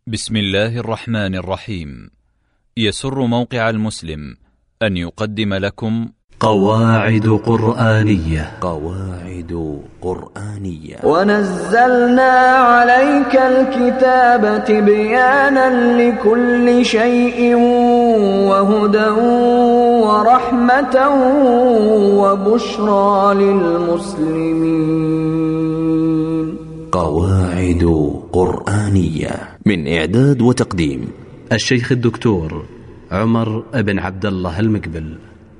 بسم الله الرحمن الرحيم. يسر موقع المسلم أن يقدم لكم قواعد قرآنية. ونزلنا عليك الكتاب تبيانا لكل شيء وهدى ورحمة وبشرى للمسلمين. قواعد قرآنية من إعداد وتقديم الشيخ الدكتور عمر بن عبد الله المقبل.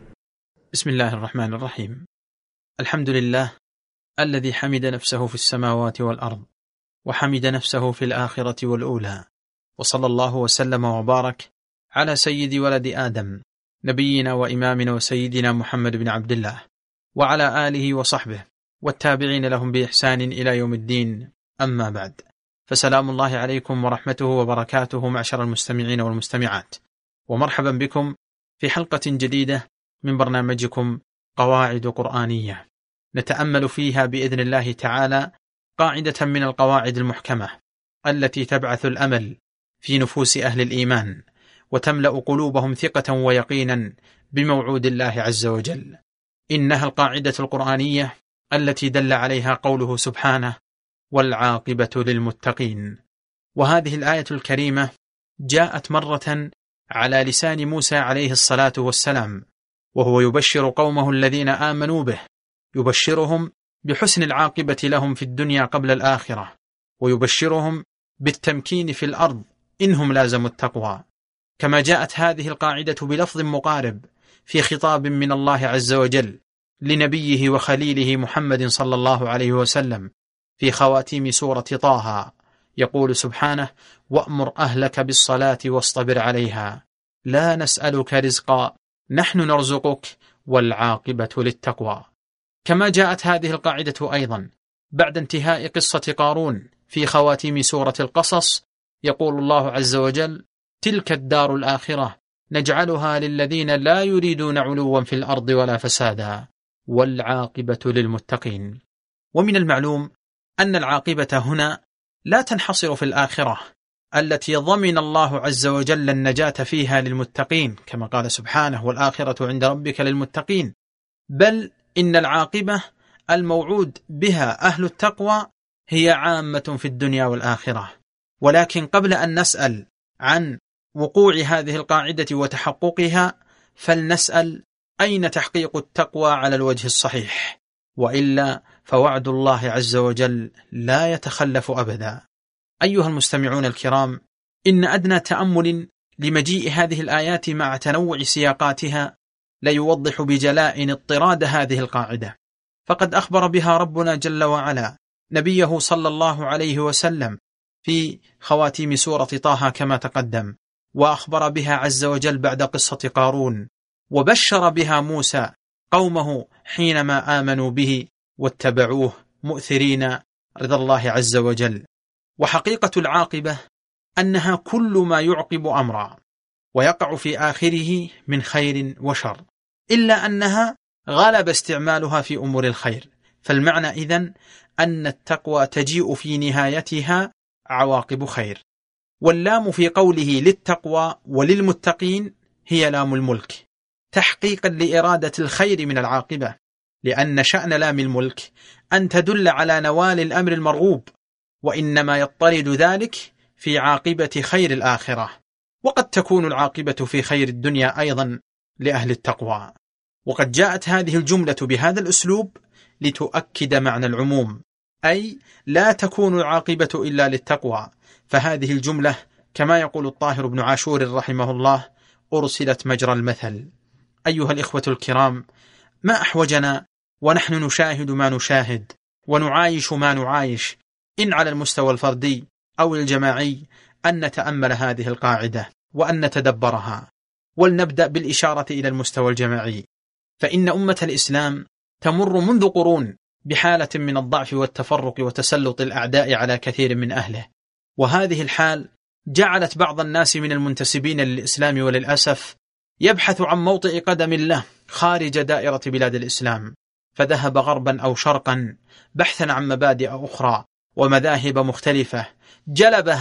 بسم الله الرحمن الرحيم. الحمد لله الذي حمد نفسه في السماوات والأرض وحمد نفسه في الآخرة والأولى، وصلى الله وسلم وبارك على سيد ولد آدم نبينا وإمامنا وسيدنا محمد بن عبد الله وعلى آله وصحبه والتابعين لهم بإحسان إلى يوم الدين. أما بعد، فسلام الله عليكم ورحمته وبركاته معشر المستمعين والمستمعات، ومرحبا بكم في حلقة جديدة من برنامجكم قواعد قرآنية، نتأمل فيها بإذن الله تعالى قاعدة من القواعد المحكمة التي تبعث الأمل في نفوس أهل الإيمان وتملأ قلوبهم ثقة ويقينا بموعود الله عز وجل. إنها القاعدة القرآنية التي دل عليها قوله سبحانه: والعاقبة للمتقين. وهذه الآية الكريمة جاءت مرة على لسان موسى عليه الصلاة والسلام وهو يبشر قومه الذين آمنوا به، يبشرهم بحسن العاقبة لهم في الدنيا قبل الآخرة، ويبشرهم بالتمكين في الأرض إنهم لازموا التقوى. كما جاءت هذه القاعدة بلفظ مقارب في خطاب من الله عز وجل لنبيه وخليله محمد صلى الله عليه وسلم في خواتيم سورة طه، يقول سبحانه: وأمر أهلك بالصلاة واصطبر عليها لا نسألك رزقا نحن نرزقك والعاقبة للتقوى. كما جاءت هذه القاعدة أيضا بعد انتهاء قصة قارون في خواتيم سورة القصص، يقول الله عز وجل: تلك الدار الآخرة نجعلها للذين لا يريدون علوا في الأرض ولا فسادا والعاقبة للمتقين. ومن المعلوم أن العاقبة هنا لا تنحصر في الآخرة التي ضمن الله عز وجل النجاة فيها للمتقين كما قال سبحانه: والآخرة عند ربك للمتقين، بل إن العاقبة الموعود بها أهل التقوى هي عامة في الدنيا والآخرة. ولكن قبل أن نسأل عن وقوع هذه القاعدة وتحققها، فلنسأل: أين تحقيق التقوى على الوجه الصحيح؟ وإلا فوعد الله عز وجل لا يتخلف أبدا. أيها المستمعون الكرام، إن أدنى تأمل لمجيء هذه الآيات مع تنوع سياقاتها ليوضح بجلاء اضطراد هذه القاعدة، فقد أخبر بها ربنا جل وعلا نبيه صلى الله عليه وسلم في خواتيم سورة طه كما تقدم، وأخبر بها عز وجل بعد قصة قارون، وبشر بها موسى قومه حينما آمنوا به واتبعوه مؤثرين رضا الله عز وجل. وحقيقة العاقبة أنها كل ما يعقب أمرا ويقع في آخره من خير وشر، إلا أنها غلب استعمالها في أمور الخير. فالمعنى إذن أن التقوى تجيء في نهايتها عواقب خير. واللام في قوله للتقوى وللمتقين هي لام الملك تحقيقا لإرادة الخير من العاقبة، لأن شأن لام الملك أن تدل على نوال الأمر المرغوب، وإنما يضطرد ذلك في عاقبة خير الآخرة، وقد تكون العاقبة في خير الدنيا أيضا لأهل التقوى. وقد جاءت هذه الجملة بهذا الأسلوب لتؤكد معنى العموم، أي لا تكون العاقبة إلا للتقوى. فهذه الجملة كما يقول الطاهر بن عاشور رحمه الله: أرسلت مجرى المثل. أيها الإخوة الكرام، ما أحوجنا ونحن نشاهد ما نشاهد ونعايش ما نعايش، إن على المستوى الفردي أو الجماعي، أن نتأمل هذه القاعدة وأن نتدبرها. ولنبدأ بالإشارة إلى المستوى الجماعي، فإن أمة الإسلام تمر منذ قرون بحالة من الضعف والتفرق وتسلط الأعداء على كثير من أهله، وهذه الحال جعلت بعض الناس من المنتسبين للإسلام وللأسف يبحث عن موطئ قدم له خارج دائرة بلاد الإسلام، فذهب غربا أو شرقا بحثا عن مبادئ أخرى ومذاهب مختلفة جلبها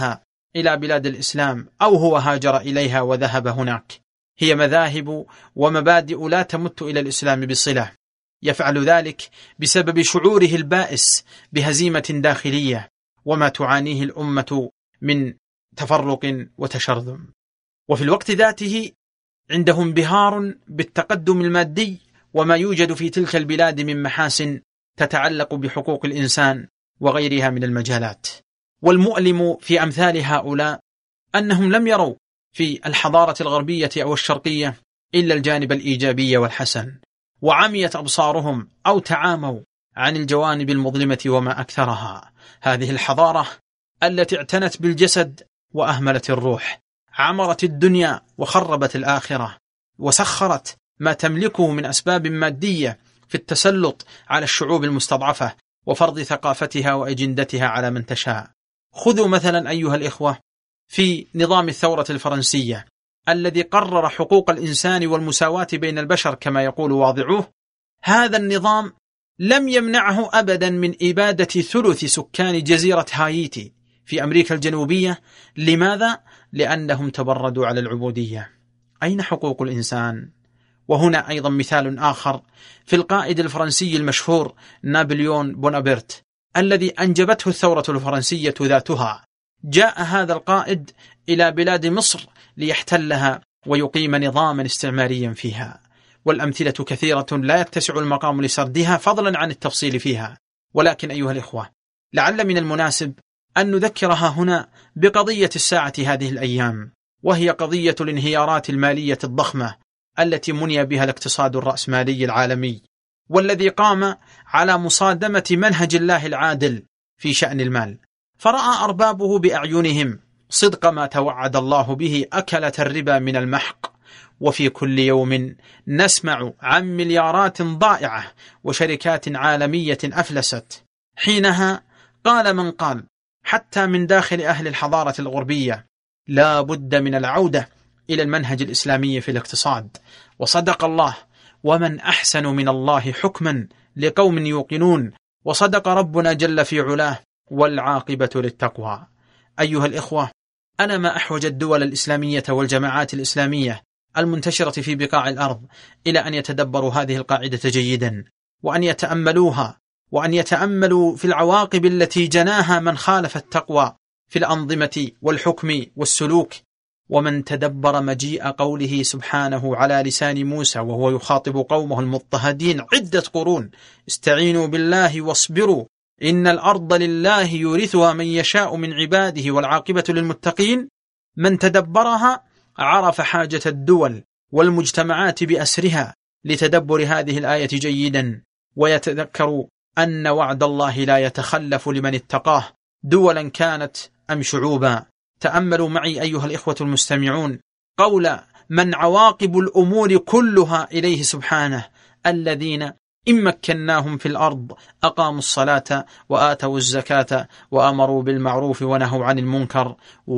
إلى بلاد الإسلام أو هو هاجر إليها وذهب هناك. هي مذاهب ومبادئ لا تمت إلى الإسلام بصلة، يفعل ذلك بسبب شعوره البائس بهزيمة داخلية وما تعانيه الأمة من تفرق وتشرذم. وفي الوقت ذاته عنده انبهار بالتقدم المادي وما يوجد في تلك البلاد من محاسن تتعلق بحقوق الإنسان وغيرها من المجالات. والمؤلم في أمثال هؤلاء أنهم لم يروا في الحضارة الغربية أو الشرقية إلا الجانب الإيجابي والحسن، وعميت أبصارهم أو تعاموا عن الجوانب المظلمة وما أكثرها. هذه الحضارة التي اعتنت بالجسد وأهملت الروح، عمرت الدنيا وخربت الآخرة، وسخرت ما تملكه من أسباب مادية في التسلط على الشعوب المستضعفة وفرض ثقافتها وأجندتها على من تشاء. خذوا مثلا أيها الإخوة في نظام الثورة الفرنسية الذي قرر حقوق الإنسان والمساواة بين البشر كما يقول واضعوه. هذا النظام لم يمنعه أبدا من إبادة ثلث سكان جزيرة هايتي في أمريكا الجنوبية. لماذا؟ لأنهم تبردوا على العبودية. أين حقوق الإنسان؟ وهنا أيضا مثال آخر في القائد الفرنسي المشهور نابليون بونابرت الذي أنجبته الثورة الفرنسية ذاتها. جاء هذا القائد إلى بلاد مصر ليحتلها ويقيم نظاما استعماريا فيها، والأمثلة كثيرة لا يتسع المقام لسردها فضلا عن التفصيل فيها. ولكن أيها الإخوة، لعل من المناسب أن نذكرها هنا بقضية الساعة هذه الأيام، وهي قضية الانهيارات المالية الضخمة التي مني بها الاقتصاد الرأسمالي العالمي، والذي قام على مصادمة منهج الله العادل في شأن المال، فرأى أربابه بأعينهم صدق ما توعد الله به أكلة الربا من المحق. وفي كل يوم نسمع عن مليارات ضائعة وشركات عالمية أفلست. حينها قال من قال حتى من داخل أهل الحضارة الغربية لا بد من العودة إلى المنهج الإسلامي في الاقتصاد. وصدق الله: ومن أحسن من الله حكما لقوم يوقنون. وصدق ربنا جل في علاه: والعاقبة للتقوى. أيها الإخوة، أنا ما أحوج الدول الإسلامية والجماعات الإسلامية المنتشرة في بقاع الأرض إلى أن يتدبروا هذه القاعدة جيدا، وأن يتأملوها، وأن يتأملوا في العواقب التي جناها من خالف التقوى في الأنظمة والحكم والسلوك. ومن تدبر مجيء قوله سبحانه على لسان موسى وهو يخاطب قومه المضطهدين عدة قرون: استعينوا بالله واصبروا إن الأرض لله يورثها من يشاء من عباده والعاقبة للمتقين. من تدبرها عرف حاجة الدول والمجتمعات بأسرها لتدبر هذه الآية جيدا، ويتذكر أن وعد الله لا يتخلف لمن اتقاه، دولا كانت أم شعوبا. تأملوا معي أيها الإخوة المستمعون قول من عواقب الأمور كلها إليه سبحانه: الذين إن مكناهم في الأرض أقاموا الصلاة وآتوا الزكاة وأمروا بالمعروف ونهوا عن المنكر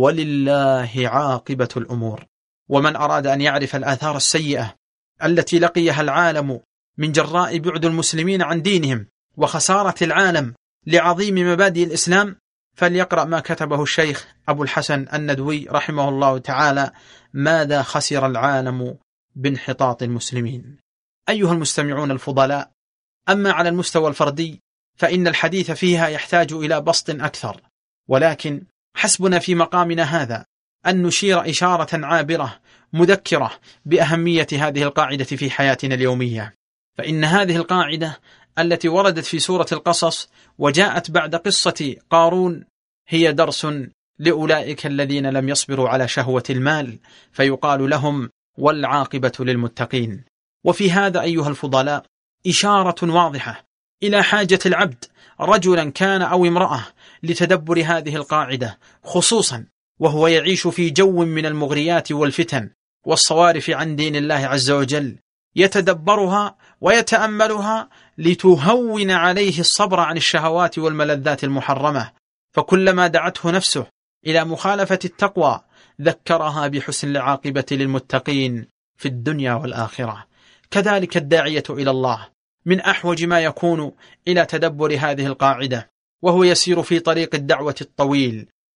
ولله عاقبة الأمور. ومن أراد أن يعرف الآثار السيئة التي لقيها العالم من جراء بعد المسلمين عن دينهم وخسارة العالم لعظيم مبادئ الإسلام، فليقرأ ما كتبه الشيخ أبو الحسن الندوي رحمه الله تعالى: ماذا خسر العالم بانحطاط المسلمين. أيها المستمعون الفضلاء، أما على المستوى الفردي فإن الحديث فيها يحتاج إلى بسط أكثر، ولكن حسبنا في مقامنا هذا أن نشير إشارة عابرة مذكرة بأهمية هذه القاعدة في حياتنا اليومية. فإن هذه القاعدة التي وردت في سورة القصص وجاءت بعد قصة قارون هي درس لأولئك الذين لم يصبروا على شهوة المال، فيقال لهم: والعاقبة للمتقين. وفي هذا أيها الفضلاء إشارة واضحة إلى حاجة العبد رجلا كان أو امرأة لتدبر هذه القاعدة، خصوصا وهو يعيش في جو من المغريات والفتن والصوارف عن دين الله عز وجل، يتدبرها ويتأملها لتهون عليه الصبر عن الشهوات والملذات المحرمة. فكلما دعته نفسه إلى مخالفة التقوى ذكرها بحسن العاقبة للمتقين في الدنيا والآخرة. كذلك الداعية إلى الله من أحوج ما يكون إلى تدبر هذه القاعدة وهو يسير في طريق الدعوة الطويل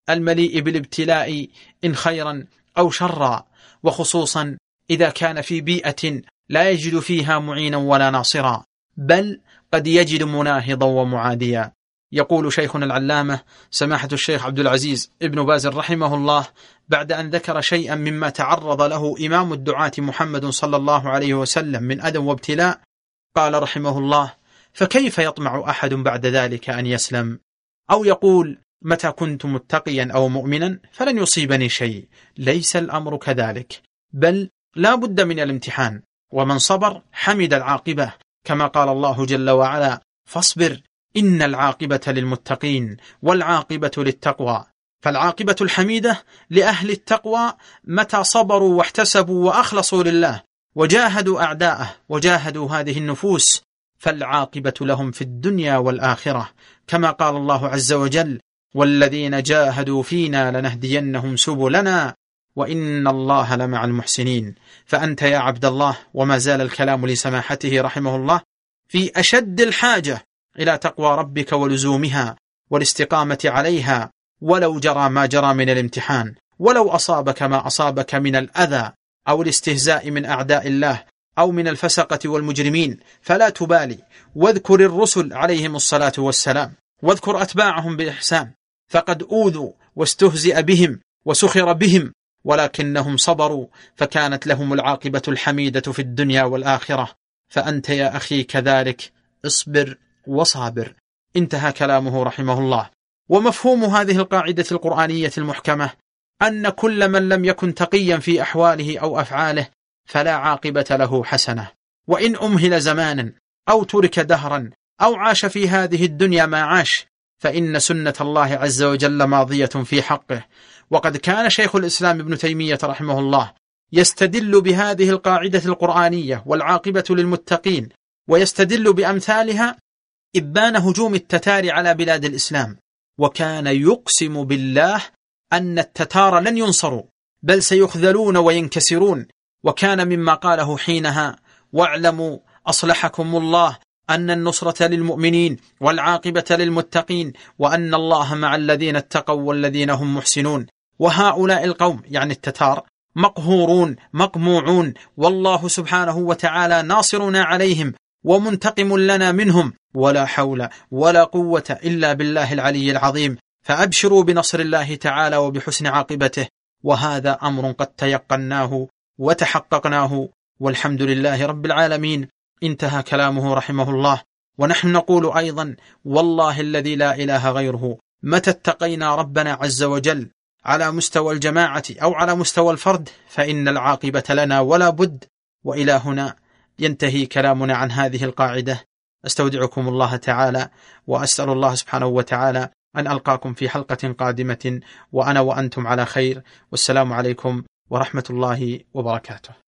المليء بالابتلاء إن خيرا أو شرا، وخصوصا إذا كان في بيئة لا يجد فيها معينا ولا ناصرا، بل قد يجد مناهضا ومعاديا. يقول شيخنا العلامة سماحة الشيخ عبد العزيز ابن باز رحمه الله بعد أن ذكر شيئا مما تعرض له إمام الدعاة محمد صلى الله عليه وسلم من أذى وابتلاء، قال رحمه الله: فكيف يطمع أحد بعد ذلك أن يسلم؟ أو يقول: متى كنت متقيا أو مؤمنا فلن يصيبني شيء. ليس الأمر كذلك، بل لا بد من الامتحان، ومن صبر حمد العاقبة، كما قال الله جل وعلا: فاصبر إن العاقبة للمتقين والعاقبة للتقوى. فالعاقبة الحميدة لأهل التقوى متى صبروا واحتسبوا وأخلصوا لله وجاهدوا أعداءه وجاهدوا هذه النفوس، فالعاقبة لهم في الدنيا والآخرة، كما قال الله عز وجل: والذين جاهدوا فينا لنهدينهم سبلنا وإن الله لمع المحسنين. فأنت يا عبد الله، وما زال الكلام لسماحته رحمه الله، في أشد الحاجة إلى تقوى ربك ولزومها والاستقامة عليها، ولو جرى ما جرى من الامتحان، ولو أصابك ما أصابك من الأذى أو الاستهزاء من أعداء الله أو من الفسقة والمجرمين، فلا تبالي، واذكر الرسل عليهم الصلاة والسلام، واذكر أتباعهم بإحسان، فقد أوذوا واستهزئ بهم وسخر بهم، ولكنهم صبروا فكانت لهم العاقبة الحميدة في الدنيا والآخرة. فأنت يا أخي كذلك، اصبر وصابر. انتهى كلامه رحمه الله. ومفهوم هذه القاعدة القرآنية المحكمة أن كل من لم يكن تقيا في أحواله أو أفعاله فلا عاقبة له حسنة، وإن أمهل زمانا أو ترك دهرا أو عاش في هذه الدنيا ما عاش، فإن سنة الله عز وجل ماضية في حقه. وقد كان شيخ الإسلام ابن تيمية رحمه الله يستدل بهذه القاعدة القرآنية والعاقبة للمتقين، ويستدل بأمثالها إبان هجوم التتار على بلاد الإسلام، وكان يقسم بالله أن التتار لن ينصروا بل سيخذلون وينكسرون. وكان مما قاله حينها: واعلموا أصلحكم الله أن النصرة للمؤمنين والعاقبة للمتقين، وأن الله مع الذين اتقوا والذين هم محسنون. وهؤلاء القوم يعني التتار مقهورون مقموعون، والله سبحانه وتعالى ناصرنا عليهم ومنتقم لنا منهم، ولا حول ولا قوة إلا بالله العلي العظيم. فأبشروا بنصر الله تعالى وبحسن عاقبته، وهذا أمر قد تيقناه وتحققناه، والحمد لله رب العالمين. انتهى كلامه رحمه الله. ونحن نقول أيضا: والله الذي لا إله غيره، متى اتقينا ربنا عز وجل على مستوى الجماعة أو على مستوى الفرد فإن العاقبة لنا ولا بد. وإلى هنا ينتهي كلامنا عن هذه القاعدة. أستودعكم الله تعالى، وأسأل الله سبحانه وتعالى أن ألقاكم في حلقة قادمة وأنا وأنتم على خير، والسلام عليكم ورحمة الله وبركاته.